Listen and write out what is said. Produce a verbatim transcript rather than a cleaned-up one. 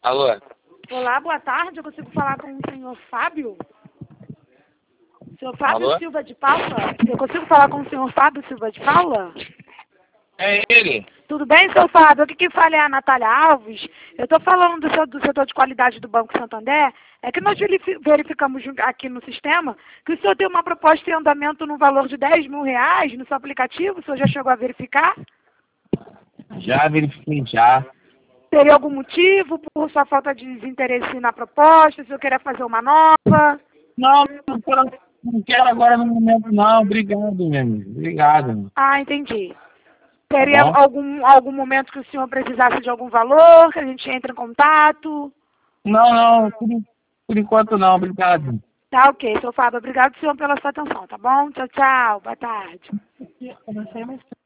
Alô? Olá, boa tarde. Eu consigo falar com o senhor Fábio? Senhor Fábio Alô? Silva de Paula? Eu consigo falar com o senhor Fábio Silva de Paula? É ele. Tudo bem, senhor Fábio? Aqui quem fala é a Natália Alves. Eu estou falando do, seu- do setor de qualidade do Banco Santander. É que nós verifi- verificamos jun- aqui no sistema que o senhor tem uma proposta em andamento no valor de dez mil reais no seu aplicativo. O senhor já chegou a verificar? Já verifiquei já. Teria algum motivo por sua falta de desinteresse na proposta? Se o senhor queria fazer uma nova? Não, não quero, não quero agora no momento não. Obrigado, meu amigo. Obrigado. Ah, entendi. Tá Teria bom? algum, algum momento que o senhor precisasse de algum valor, que a gente entre em contato? Não, não. Por, por enquanto não. Obrigado. Tá ok, senhor Fábio. Obrigado, senhor, pela sua atenção, tá bom? Tchau, tchau. Boa tarde. Eu não sei mais.